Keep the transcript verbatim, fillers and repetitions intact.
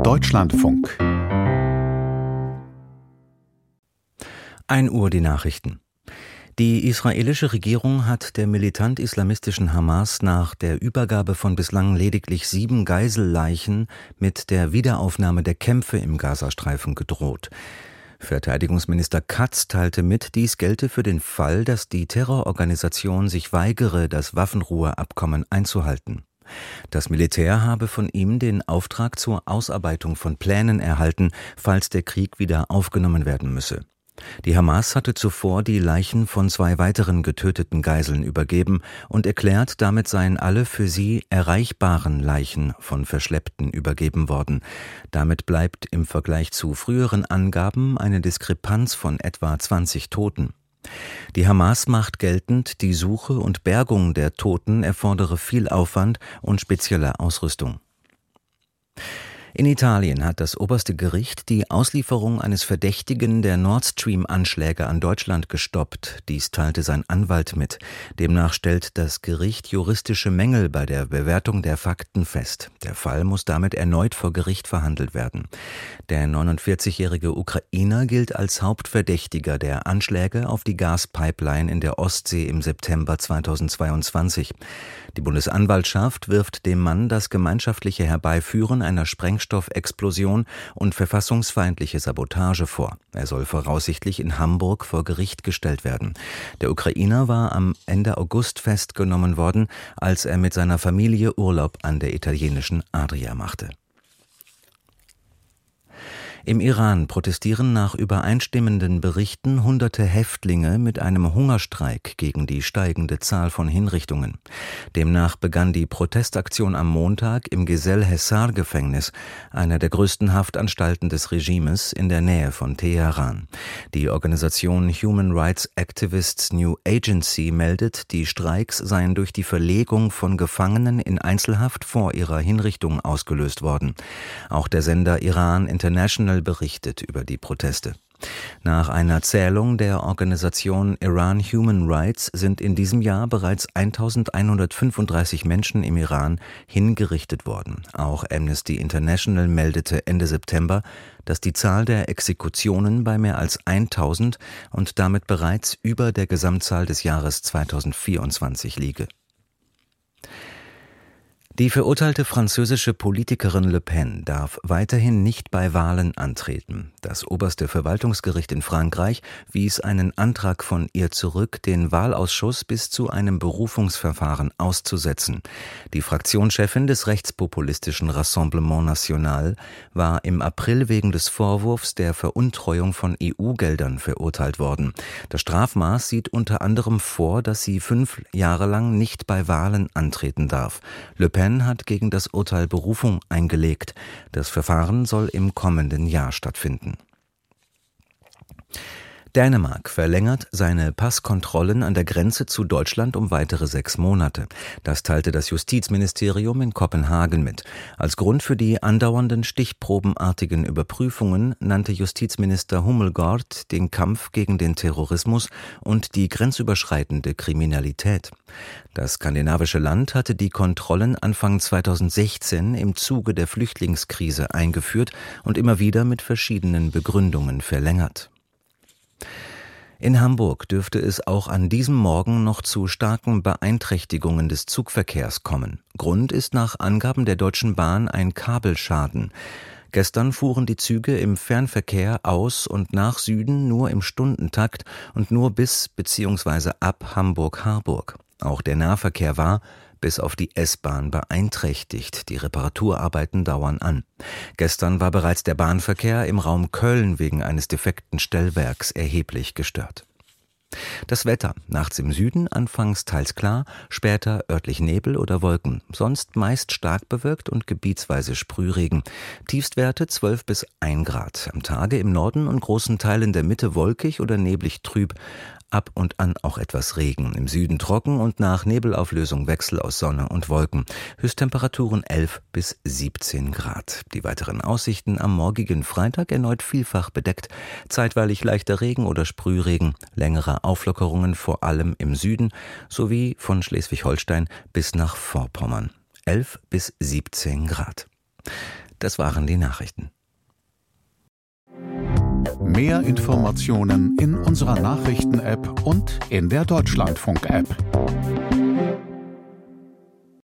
Deutschlandfunk. ein Uhr die Nachrichten. Die israelische Regierung hat der militant-islamistischen Hamas nach der Übergabe von bislang lediglich sieben Geiselleichen mit der Wiederaufnahme der Kämpfe im Gazastreifen gedroht. Verteidigungsminister Katz teilte mit, dies gelte für den Fall, dass die Terrororganisation sich weigere, das Waffenruheabkommen einzuhalten. Das Militär habe von ihm den Auftrag zur Ausarbeitung von Plänen erhalten, falls der Krieg wieder aufgenommen werden müsse. Die Hamas hatte zuvor die Leichen von zwei weiteren getöteten Geiseln übergeben und erklärt, damit seien alle für sie erreichbaren Leichen von Verschleppten übergeben worden. Damit bleibt im Vergleich zu früheren Angaben eine Diskrepanz von etwa zwanzig Toten. Die Hamas macht geltend, die Suche und Bergung der Toten erfordere viel Aufwand und spezielle Ausrüstung. In Italien hat das oberste Gericht die Auslieferung eines Verdächtigen der Nord Stream-Anschläge an Deutschland gestoppt. Dies teilte sein Anwalt mit. Demnach stellt das Gericht juristische Mängel bei der Bewertung der Fakten fest. Der Fall muss damit erneut vor Gericht verhandelt werden. Der neunundvierzigjährige Ukrainer gilt als Hauptverdächtiger der Anschläge auf die Gaspipeline in der Ostsee im September zweitausendzweiundzwanzig. Die Bundesanwaltschaft wirft dem Mann das gemeinschaftliche Herbeiführen einer Sprengstoffexplosion und verfassungsfeindliche Sabotage vor. Er soll voraussichtlich in Hamburg vor Gericht gestellt werden. Der Ukrainer war am Ende August festgenommen worden, als er mit seiner Familie Urlaub an der italienischen Adria machte. Im Iran protestieren nach übereinstimmenden Berichten hunderte Häftlinge mit einem Hungerstreik gegen die steigende Zahl von Hinrichtungen. Demnach begann die Protestaktion am Montag im Gesell-Hessar-Gefängnis, einer der größten Haftanstalten des Regimes in der Nähe von Teheran. Die Organisation Human Rights Activists New Agency meldet, die Streiks seien durch die Verlegung von Gefangenen in Einzelhaft vor ihrer Hinrichtung ausgelöst worden. Auch der Sender Iran International berichtet über die Proteste. Nach einer Zählung der Organisation Iran Human Rights sind in diesem Jahr bereits eintausendeinhundertfünfunddreißig Menschen im Iran hingerichtet worden. Auch Amnesty International meldete Ende September, dass die Zahl der Exekutionen bei mehr als eintausend und damit bereits über der Gesamtzahl des Jahres zweitausendvierundzwanzig liege. Die verurteilte französische Politikerin Le Pen darf weiterhin nicht bei Wahlen antreten. Das oberste Verwaltungsgericht in Frankreich wies einen Antrag von ihr zurück, den Wahlausschuss bis zu einem Berufungsverfahren auszusetzen. Die Fraktionschefin des rechtspopulistischen Rassemblement National war im April wegen des Vorwurfs der Veruntreuung von E U-Geldern verurteilt worden. Das Strafmaß sieht unter anderem vor, dass sie fünf Jahre lang nicht bei Wahlen antreten darf. Le Pen hat gegen das Urteil Berufung eingelegt. Das Verfahren soll im kommenden Jahr stattfinden. Dänemark verlängert seine Passkontrollen an der Grenze zu Deutschland um weitere sechs Monate. Das teilte das Justizministerium in Kopenhagen mit. Als Grund für die andauernden stichprobenartigen Überprüfungen nannte Justizminister Hummelgaard den Kampf gegen den Terrorismus und die grenzüberschreitende Kriminalität. Das skandinavische Land hatte die Kontrollen Anfang zweitausendsechzehn im Zuge der Flüchtlingskrise eingeführt und immer wieder mit verschiedenen Begründungen verlängert. In Hamburg dürfte es auch an diesem Morgen noch zu starken Beeinträchtigungen des Zugverkehrs kommen. Grund ist nach Angaben der Deutschen Bahn ein Kabelschaden. Gestern fuhren die Züge im Fernverkehr aus und nach Süden nur im Stundentakt und nur bis bzw. ab Hamburg-Harburg. Auch der Nahverkehr war, bis auf die S-Bahn, beeinträchtigt. Die Reparaturarbeiten dauern an. Gestern war bereits der Bahnverkehr im Raum Köln wegen eines defekten Stellwerks erheblich gestört. Das Wetter: nachts im Süden anfangs teils klar, später örtlich Nebel oder Wolken, sonst meist stark bewölkt und gebietsweise Sprühregen. Tiefstwerte zwölf bis ein Grad. Am Tage im Norden und großen Teilen der Mitte wolkig oder neblig trüb. Ab und an auch etwas Regen. Im Süden trocken und nach Nebelauflösung Wechsel aus Sonne und Wolken. Höchsttemperaturen elf bis siebzehn Grad. Die weiteren Aussichten: am morgigen Freitag erneut vielfach bedeckt, zeitweilig leichter Regen oder Sprühregen, längere Auflockerungen vor allem im Süden sowie von Schleswig-Holstein bis nach Vorpommern. elf bis siebzehn Grad. Das waren die Nachrichten. Mehr Informationen in unserer Nachrichten-App und in der Deutschlandfunk-App.